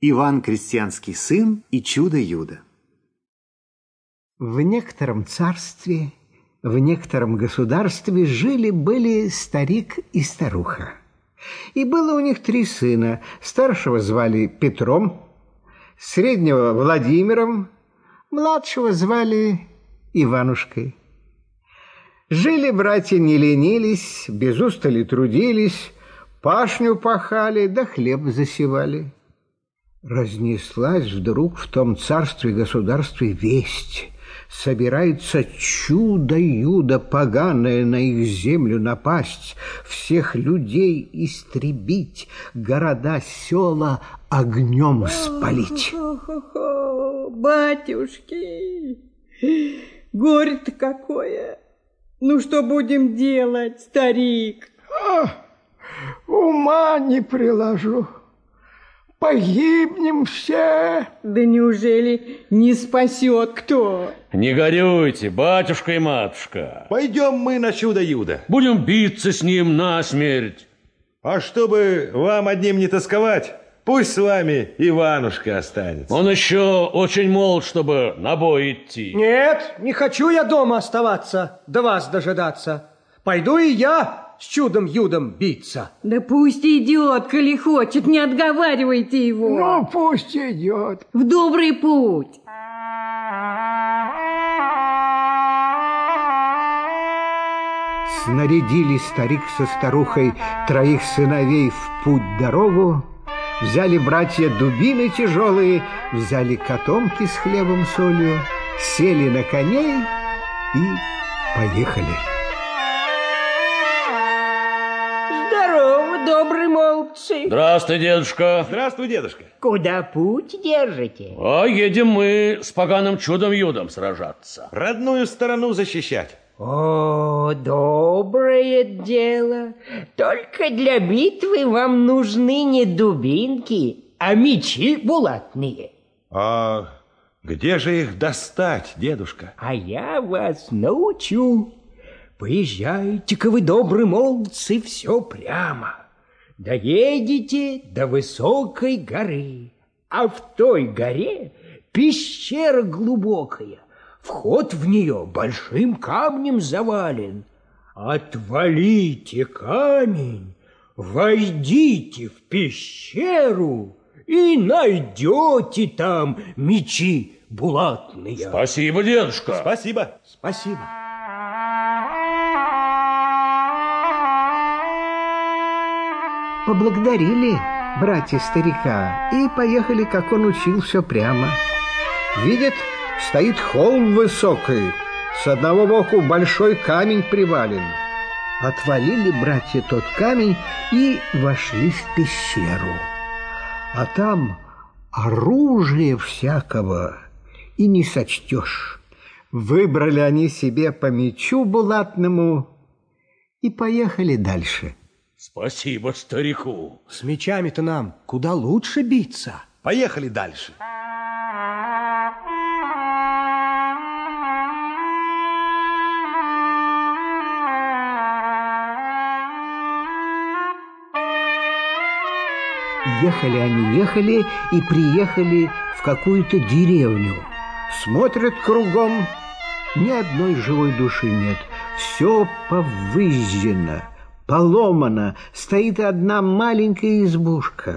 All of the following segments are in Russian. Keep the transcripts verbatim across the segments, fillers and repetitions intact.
Иван Крестьянский сын и чудо-юдо. В некотором царстве, в некотором государстве жили-были старик и старуха. И было у них три сына. Старшего звали Петром, среднего Владимиром, младшего звали Иванушкой. Жили братья, не ленились, без устали трудились, пашню пахали да хлеб засевали. Разнеслась вдруг в том царстве-государстве весть. Собирается чудо-юдо поганое на их землю напасть, всех людей истребить, города, села огнем спалить. Батюшки, горе-то какое! Ну, что будем делать, старик? А, ума не приложу. Погибнем все. Да неужели не спасет кто? Не горюйте, батюшка и матушка. Пойдем мы на чудо-юдо. Будем биться с ним насмерть. А чтобы вам одним не тосковать, пусть с вами Иванушка останется. Он еще очень молод, чтобы на бой идти. Нет, не хочу я дома оставаться, да вас дожидаться. Пойду и я с чудом-юдом биться. Да пусть идет, коли хочет, не отговаривайте его. Ну, пусть идет. В добрый путь. Снарядили старик со старухой троих сыновей в путь-дорогу, взяли братья дубины тяжелые, взяли котомки с хлебом солью, сели на коней и поехали. Здорово, добрые молодцы. Здравствуй, дедушка. Здравствуй, дедушка. Куда путь держите? А едем мы с поганым чудом-юдом сражаться. Родную сторону защищать. О, доброе дело. Только для битвы вам нужны не дубинки, а мечи булатные. А где же их достать, дедушка? А я вас научу. Поезжайте-ка вы, добрые молодцы, все прямо. Доедете до высокой горы, а в той горе пещера глубокая. Вход в нее большим камнем завален. Отвалите камень, войдите в пещеру и найдете там мечи булатные. Спасибо, дедушка. Спасибо. Спасибо. Поблагодарили братья старика и поехали, как он учил, все прямо. Видят, стоит холм высокий, с одного боку большой камень привален. Отвалили братья тот камень и вошли в пещеру. А там оружие всякого и не сочтешь. Выбрали они себе по мечу булатному и поехали дальше. Спасибо старику. С мечами-то нам куда лучше биться. Поехали дальше. Ехали они, ехали и приехали в какую-то деревню. Смотрят кругом, ни одной живой души нет. Все повызжено, поломано, стоит одна маленькая избушка.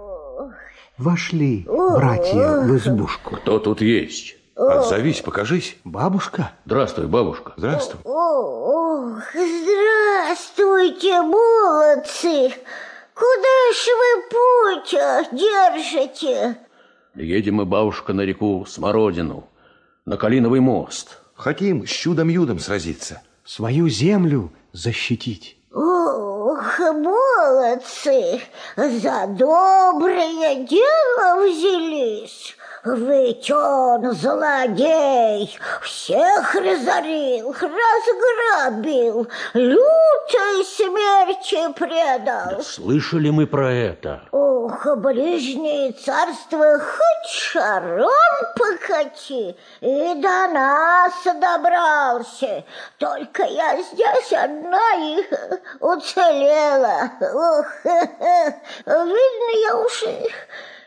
Вошли братья в избушку. Кто тут есть? Отзовись, покажись. Бабушка? Здравствуй, бабушка. Здравствуй. Ох, здравствуйте, молодцы. Куда ж вы путь держите? Едем мы, бабушка, на реку Смородину, на Калиновый мост. Хотим с чудом-юдом сразиться. Свою землю защитить. Ох, молодцы, за доброе дело взялись. Ведь он злодей, всех разорил, разграбил, лютой смерти предал. Да слышали мы про это. Ох, ближнее царство хоть шаром покати, и до нас добрался. Только я здесь одна и уцелела. Ох, видно, я уж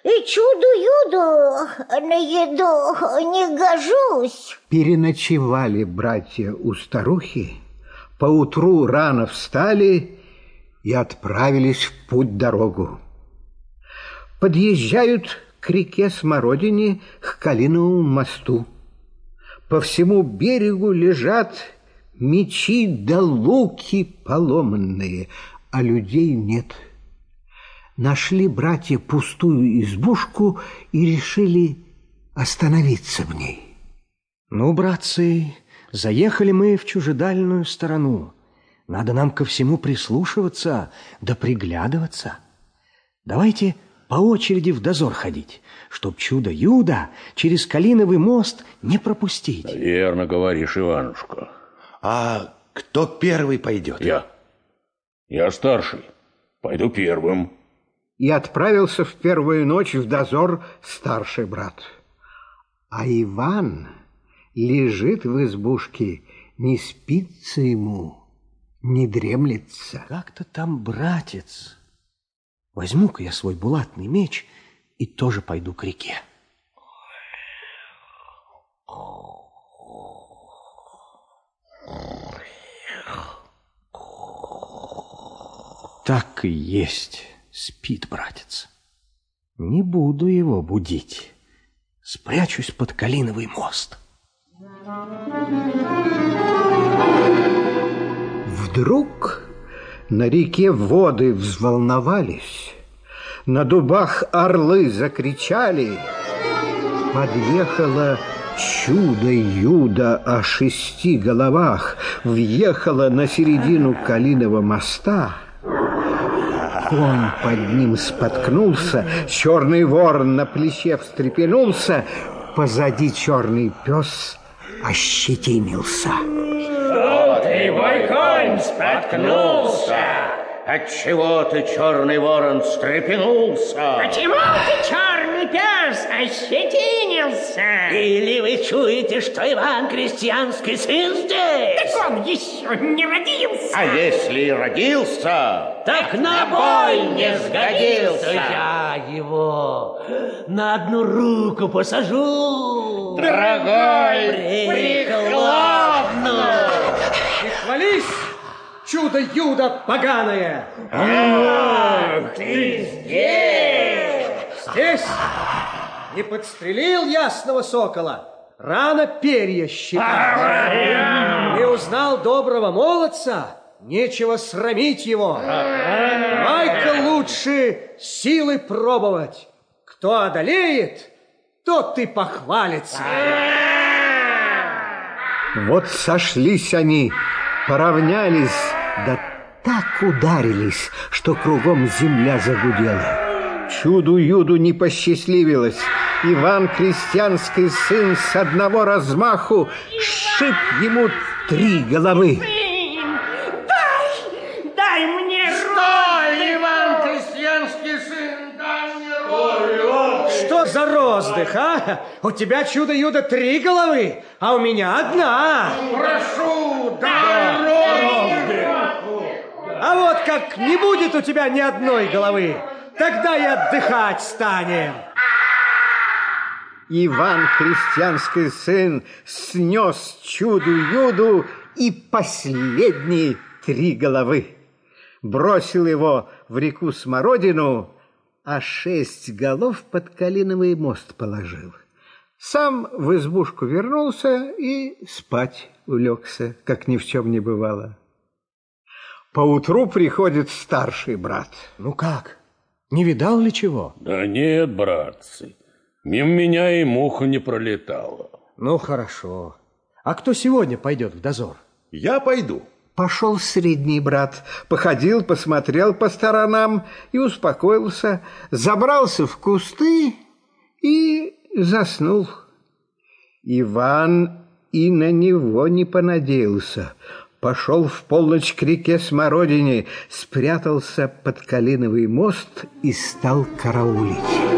и чуду-юду на еду не гожусь. Переночевали братья у старухи, поутру рано встали и отправились в путь-дорогу. Подъезжают к реке Смородине, к Калиновому мосту. По всему берегу лежат мечи да луки поломанные, а людей нет. Нашли братья пустую избушку и решили остановиться в ней. Ну, братцы, заехали мы в чужедальную сторону. Надо нам ко всему прислушиваться да приглядываться. Давайте по очереди в дозор ходить, чтоб чудо-юдо через Калиновый мост не пропустить. Верно говоришь, Иванушка. А кто первый пойдет? Я. Я старший. Пойду первым. И отправился в первую ночь в дозор старший брат. А Иван лежит в избушке, не спится ему, не дремлется. Как-то там, братец. Возьму-ка я свой булатный меч и тоже пойду к реке. Так и есть, спит братец. Не буду его будить. Спрячусь под Калиновый мост. Вдруг на реке воды взволновались, на дубах орлы закричали. Подъехало чудо-юдо о шести головах, въехало на середину Калиного моста. Конь под ним споткнулся, черный ворон на плече встрепенулся, позади черный пес ощетинился. Желтый мой конь споткнулся. Отчего ты, черный ворон, встрепенулся? Почему ты, черный пес, ощетинился? Или вы чуете, что Иван Крестьянский сын здесь? Так он еще не родился. А если и родился, так на бой не сгодился. Я его на одну руку посажу. Дорогой, прихлопну. Не хвались, чудо-юдо поганое! Ах, ты здесь! Здесь? Не подстрелил ясного сокола? Рано перья щипать. Не узнал доброго молодца? Нечего срамить его. Давай-ка лучше силы пробовать. Кто одолеет, тот и похвалится. Вот сошлись они, поравнялись, да так ударились, что кругом земля загудела. Чуду-юду не посчастливилось. Иван Крестьянский сын с одного размаху сшиб ему три головы. Дай, дай мне Стой, Иван Крестьянский сын, дай мне розды. Что за роздых, а? У тебя, чудо-юдо, три головы, а у меня одна. Прошу, дай розды. А вот как не будет у тебя ни одной головы, тогда и отдыхать станем. Иван Крестьянский сын снес чуду-юду и последние три головы. Бросил его в реку Смородину, а шесть голов под Калиновый мост положил. Сам в избушку вернулся и спать улегся, как ни в чем не бывало. Поутру приходит старший брат. Ну как, не видал ли чего? Да нет, братцы, мимо меня и муха не пролетала. Ну хорошо. А кто сегодня пойдет в дозор? Я пойду. Пошел средний брат, походил, посмотрел по сторонам и успокоился, забрался в кусты и заснул. Иван и на него не понадеялся. Пошел в полночь к реке Смородине, спрятался под Калиновый мост и стал караулить.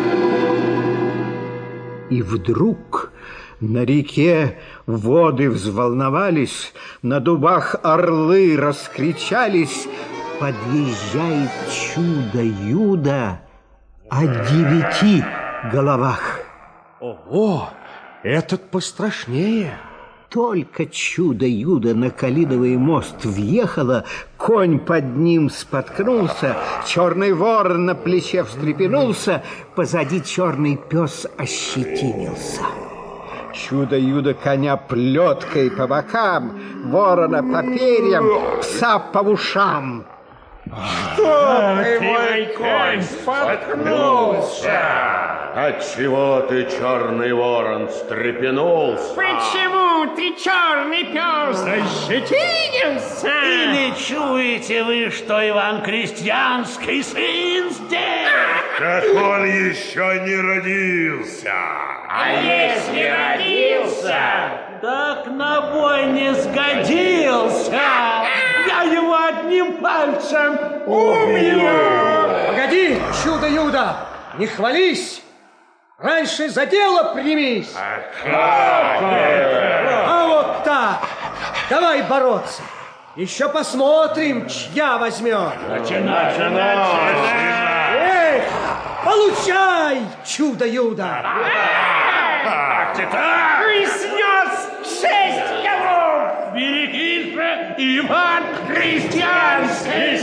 И вдруг на реке воды взволновались, на дубах орлы раскричались, подъезжает чудо-юдо о девяти головах. Ого, этот пострашнее. Только чудо-юдо на Калиновый мост въехало, конь под ним споткнулся, черный ворон на плече встрепенулся, позади черный пес ощетинился. Чудо-юдо коня плеткой по бокам, ворона по перьям, пса по ушам. Что ты, мой конь, споткнулся? Отчего ты, черный ворон, встрепенулся? Почему ты, черный пес, ощетинился? Или чуете вы, что Иван Крестьянский сын здесь? Так он еще не родился. А если родился, так на бой не сгодился. Я его одним пальцем убью. Погоди, чудо-юдо, не хвались. Раньше за дело примись. А как это? А вот так. Давай бороться. Еще посмотрим, чья возьмет. Начинай, начинай. Эх, получай, чудо-юдо. Как ты так? ты снес шесть голов. Берегись, Иван Крестьянский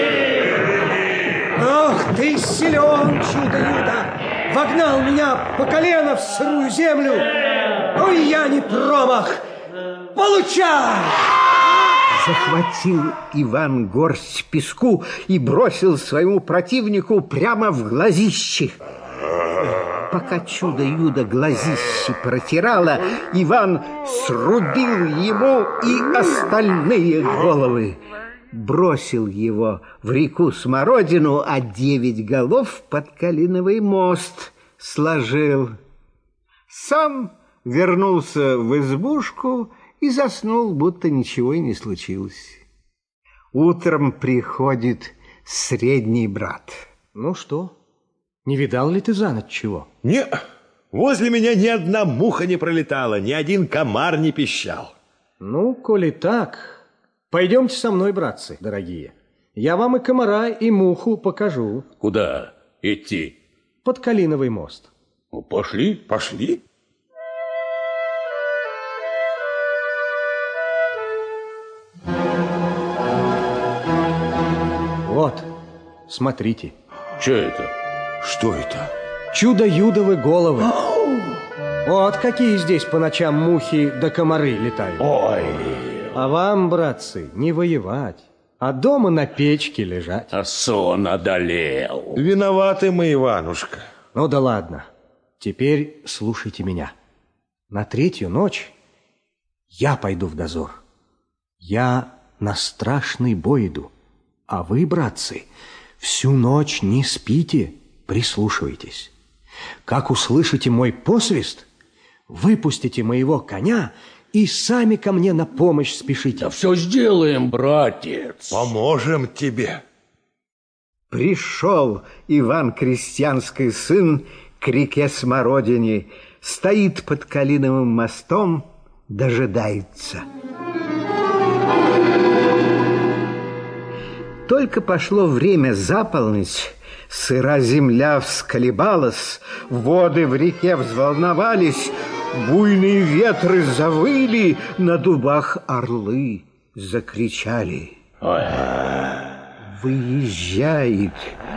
сын. Ох, ты силен, чудо-юдо. Вогнал меня по колено в сырую землю. Ой, я не промах. Получай! Захватил Иван горсть песку и бросил своему противнику прямо в глазище. Пока чудо-юдо глазище протирало, Иван срубил ему и остальные головы. Бросил его в реку Смородину, а девять голов под Калиновый мост сложил. Сам вернулся в избушку и заснул, будто ничего и не случилось. Утром приходит средний брат. Ну что, не видал ли ты за ночь чего? Не, возле меня ни одна муха не пролетала, ни один комар не пищал. Ну, коли так... Пойдемте со мной, братцы, дорогие. Я вам и комара, и муху покажу. Куда идти? Под Калиновый мост. Ну, пошли, пошли. Вот, смотрите. Что это? Что это? Чудо-юдовы головы. Вот какие здесь по ночам мухи да комары летают. Ой! А вам, братцы, не воевать, а дома на печке лежать. А сон одолел. Виноваты мы, Иванушка. Ну да ладно, теперь слушайте меня. На третью ночь я пойду в дозор. Я на страшный бой иду. А вы, братцы, всю ночь не спите, прислушивайтесь. Как услышите мой посвист, выпустите моего коня и сами ко мне на помощь спешите. Да все сделаем, братец. Поможем тебе. Пришел Иван Крестьянский сын к реке Смородине, стоит под Калиновым мостом, дожидается. Только пошло время за полночь, сыра земля всколебалась, воды в реке взволновались, буйные ветры завыли, на дубах орлы закричали. Ой. Выезжает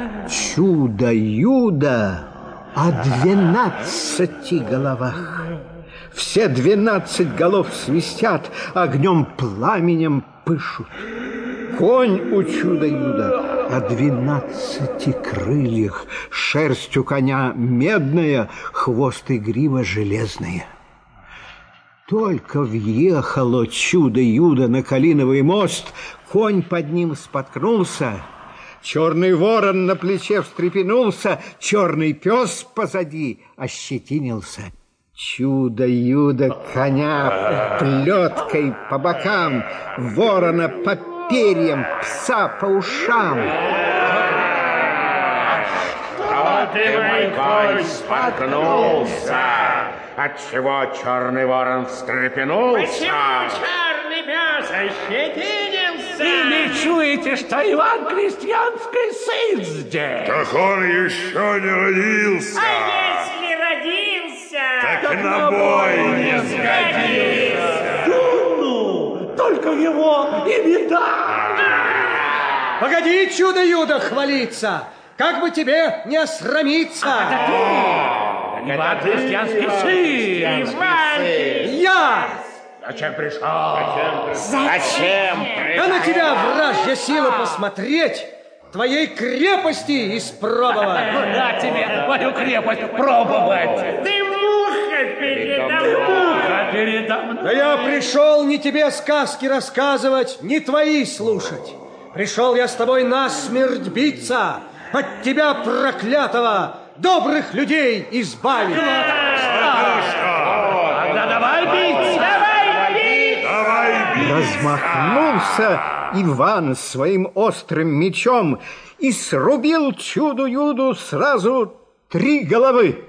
чудо-юдо о двенадцати головах. Все двенадцать голов свистят, огнем пламенем пышут. Конь у чудо-юдо о двенадцати крыльях, шерсть у коня медная, хвост и грива железные. Только въехало чудо-юдо на Калиновый мост, конь под ним споткнулся, черный ворон на плече встрепенулся, черный пес позади ощетинился. Чудо-юдо коня плеткой по бокам, ворона по перьям, пса по ушам. Что ты, мой конь, споткнулся? Отчего черный ворон встрепенулся? Почему черный пес ощетинился? Или чуете, что Иван Крестьянский сын здесь? Так он еще не родился. А если родился, так, так на бой не сгодился. Ну, только его и видать. Погоди, чудо-юдо, хвалиться! Как бы тебе не осрамиться! А, Иван Крестьянский сын! Иван! Я! Зачем пришел? Зачем? А на тебя, вражья сила, посмотреть, твоей крепости испробовать. Куда тебе твою крепость пробовать? Ты муха передо мной. Муха передо мной. Да я пришел не тебе сказки рассказывать, не твои слушать. Пришел я с тобой насмерть биться, от тебя, проклятого, добрых людей избавить. Тогда давай бить! Давай бить! Давай бить! Размахнулся Иван своим острым мечом и срубил чуду-юду сразу три головы.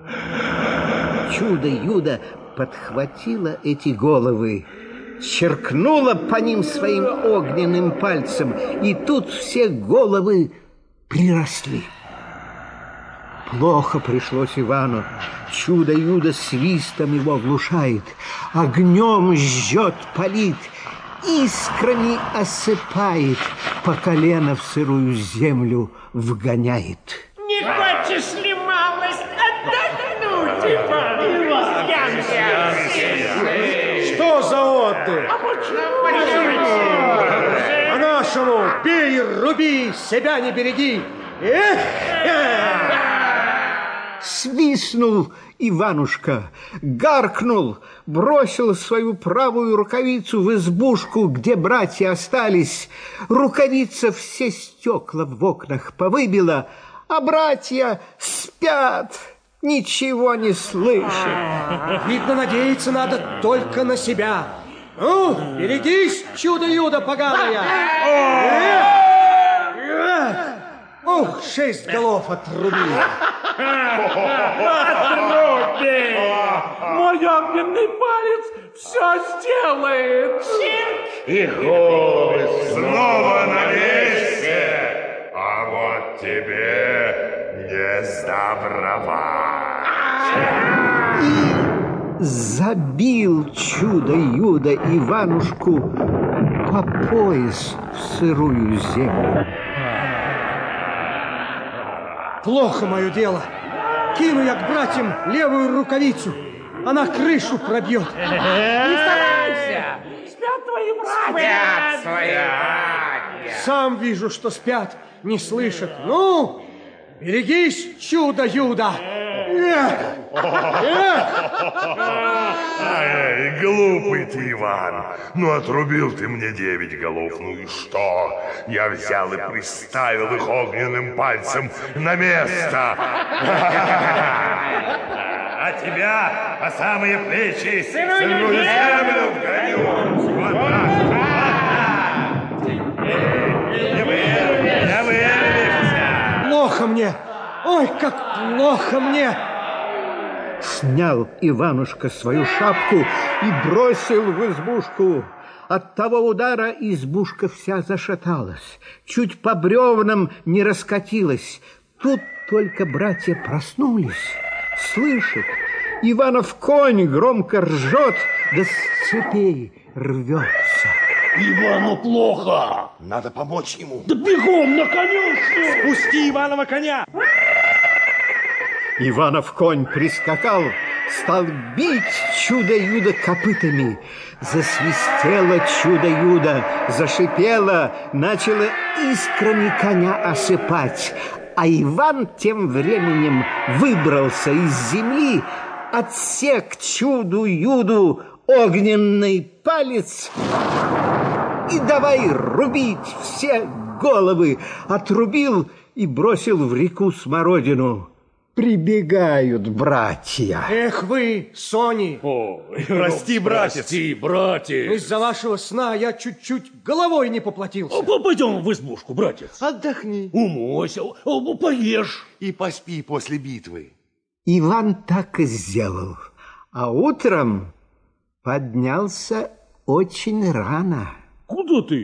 Чудо-юдо подхватило эти головы, черкнула по ним своим огненным пальцем, и тут все головы приросли. Плохо пришлось Ивану. Чудо-юдо свистом его оглушает, огнем жжет, палит, искрами осыпает, по колено в сырую землю вгоняет. Не хочешь ли малость отдохнуть, Иван? Что за отдых? А почему? По-нашему, бей, руби, себя не береги. Эх! Свистнул Иванушка, гаркнул, бросил свою правую рукавицу в избушку, где братья остались. Рукавица все стекла в окнах повыбила, а братья спят, ничего не слышат. Видно, надеяться надо только на себя. Ну, берегись, чудо-юдо поганое. Ух, шесть голов отрубил. Отруби! Мой огненный палец все сделает. И головы снова на месте, а вот тебе не сдобровать. И забил чудо-юдо Иванушку по пояс в сырую землю. Плохо мое дело. Кину я к братьям левую рукавицу. Она крышу пробьет. Не старайся! Спят твои братья! Спят свои братья! Сам вижу, что спят, не слышат. Ну, берегись, чудо-юдо! Ай, глупый ты, Иван. Ну, отрубил ты мне девять голов. Ну и что? Я взял и приставил их огненным пальцем на место. А тебя по самые плечи сырую землю вгоню. Вот так. Не вырвешься. Плохо мне. Ой, как плохо мне. Снял Иванушка свою шапку и бросил в избушку. От того удара избушка вся зашаталась, чуть по бревнам не раскатилась. Тут только братья проснулись, слышат, Иванов конь громко ржет, да с цепей рвется. Ивану плохо. Надо помочь ему. Да бегом на конюшню. Спусти Иванова коня. Иванов конь прискакал, стал бить чудо-юдо копытами. Засвистело чудо-юдо, зашипело, начало искрами коня осыпать. А Иван тем временем выбрался из земли, отсек чуду-юду огненный палец и давай рубить все головы. Отрубил и бросил в реку смородину. Прибегают братья. Эх вы, Сони! О, прости, братец. Прости, братец. Из-за вашего сна я чуть-чуть головой не поплатился. Пойдем в избушку, братец. Отдохни Умойся, поешь. и поспи после битвы. Иван так и сделал. А утром поднялся очень рано. Куда ты?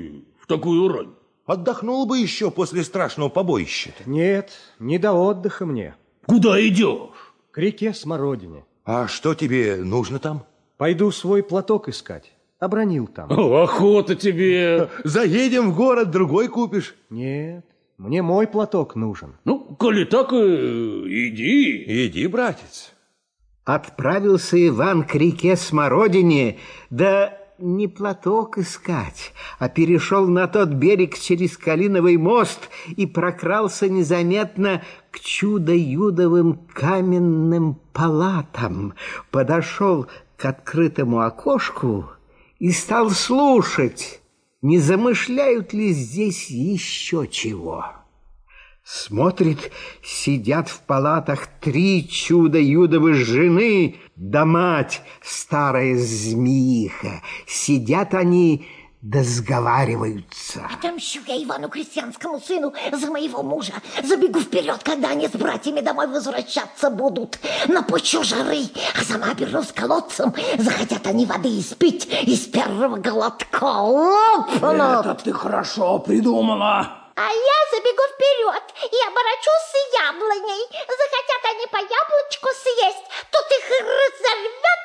в такую рань? Отдохнул бы еще после страшного побоища. Нет, не до отдыха мне. Куда идешь? К реке Смородине. А что тебе нужно там? Пойду свой платок искать. Обронил там. О, охота тебе. Заедем в город, другой купишь. Нет, мне мой платок нужен. Ну, коли так, иди. Иди, братец. Отправился Иван к реке Смородине, да не платок искать, а перешел на тот берег через Калиновый мост и прокрался незаметно к чудо-юдовым каменным палатам, подошел к открытому окошку и стал слушать, не замышляют ли здесь еще чего. Смотрит, сидят в палатах три чудо-юдовы жены, да мать, старая змеиха. Сидят они, да сговариваются. Отомщу я Ивану Крестьянскому сыну за моего мужа. Забегу вперед, когда они с братьями домой возвращаться будут. Напущу жары, а сама обернусь колодцем. Захотят они воды испить, из первого глотка лопнут. Это ты хорошо придумала. А я забегу вперед и оборачусь с яблоней. Захотят они по яблочку съесть, тут их разорвет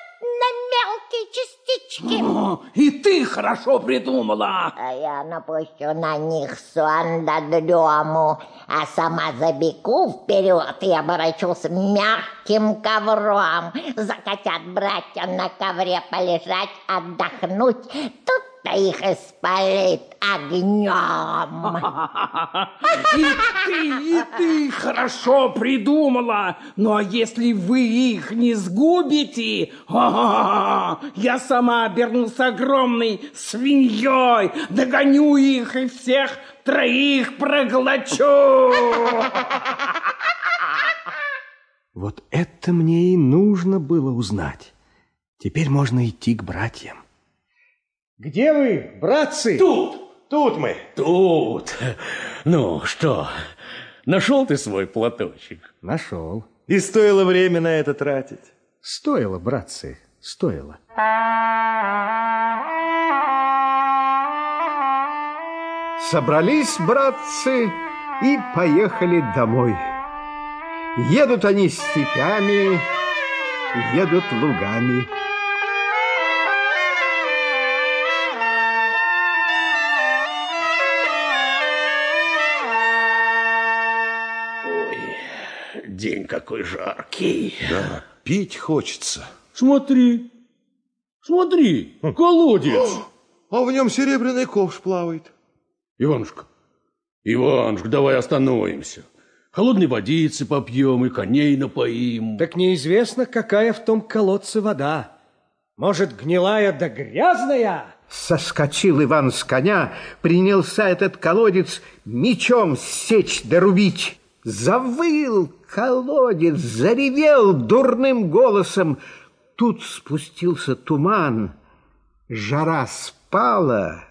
на мелкие частички. О, и ты хорошо придумала. А я напущу на них сон до дрему, а сама забегу вперед и оборачусь мягким ковром. Захотят братья на ковре полежать, отдохнуть, тут их испалит огнем. И ты, и ты хорошо придумала. Ну, а если вы их не сгубите, я сама обернусь огромной свиньей, догоню их и всех троих проглочу. Вот это мне и нужно было узнать. Теперь можно идти к братьям. Где вы, братцы? Тут, тут мы. Тут. Ну, что, нашел ты свой платочек? Нашел. И стоило время на это тратить. Стоило, братцы, стоило. Собрались братцы и поехали домой. Едут они степями, едут лугами. День какой жаркий. Да, пить хочется. Смотри, смотри, колодец. А в нем серебряный ковш плавает. Иванушка, Иванушка, давай остановимся. Холодной водицы попьем и коней напоим. Так неизвестно, какая в том колодце вода. Может, гнилая да грязная? Соскочил Иван с коня, принялся этот колодец мечом сечь да рубить. Завыл колодец, заревел дурным голосом. Тут спустился туман, жара спала,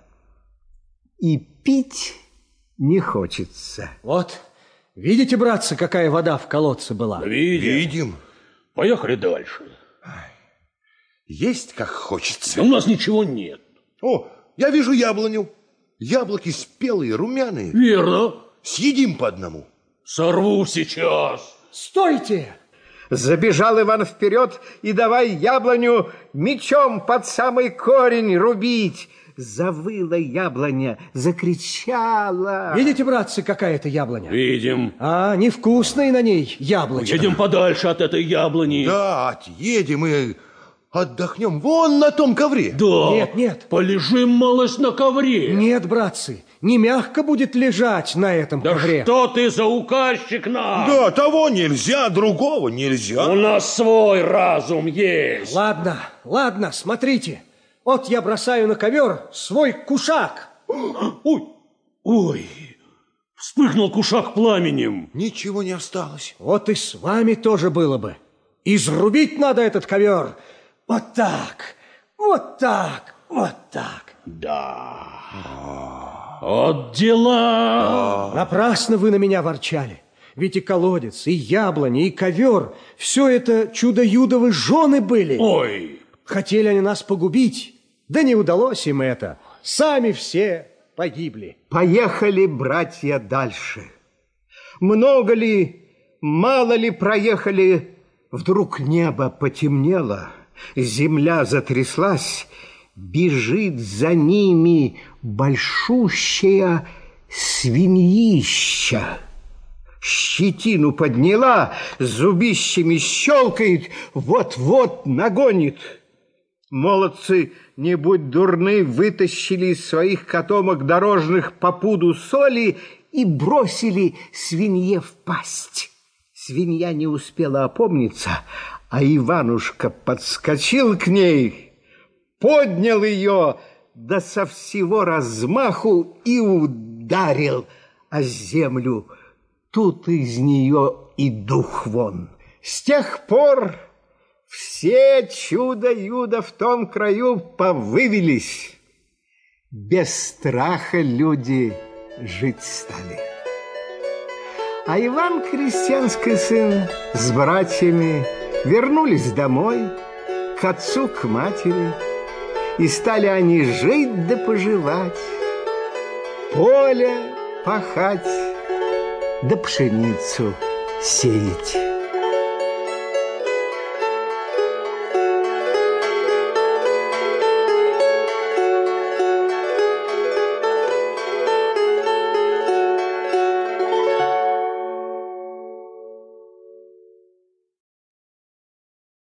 и пить не хочется. Вот, видите, братцы, какая вода в колодце была? Видим. Видим. Поехали дальше. Есть как хочется. У нас ничего нет. О, я вижу яблоню. Яблоки спелые, румяные. Верно. Съедим по одному. Сорву сейчас. Стойте! Забежал Иван вперед и давай яблоню мечом под самый корень рубить. Завыла яблоня, закричала. Видите, братцы, какая это яблоня? Видим. А, невкусные на ней яблочки. Едем подальше от этой яблони. Да, отъедем и отдохнем вон на том ковре. Да. Нет, нет. Полежим малость на ковре. Нет, братцы, не мягко будет лежать на этом Да ковре. что ты за указчик нам? Да, того нельзя, другого нельзя. У нас свой разум есть. Ладно, ладно, смотрите. Вот я бросаю на ковер свой кушак. Ой, ой, вспыхнул кушак пламенем. Ничего не осталось. Вот и с вами тоже было бы. Изрубить надо этот ковер. Вот так, вот так, вот так. Да. Вот дела. Напрасно вы на меня ворчали. Ведь и колодец, и яблони, и ковер — все это чудо-юдовы жены были. Ой. Хотели они нас погубить, да не удалось им это. Сами все погибли. Поехали братья дальше. Много ли, мало ли проехали, вдруг небо потемнело, земля затряслась, бежит за ними большущая свиньища. Щетину подняла, зубищами щелкает, вот-вот нагонит. Молодцы, не будь дурны, вытащили из своих котомок дорожных по пуду соли и бросили свинье в пасть. Свинья не успела опомниться, а Иванушка подскочил к ней, поднял ее, да со всего размаху и ударил о землю. Тут из нее и дух вон. С тех пор все чудо-юдо в том краю повывелись. Без страха люди жить стали. А Иван, крестьянский сын, с братьями вернулись домой, к отцу, к матери, и стали они жить да поживать, поле пахать да пшеницу сеять.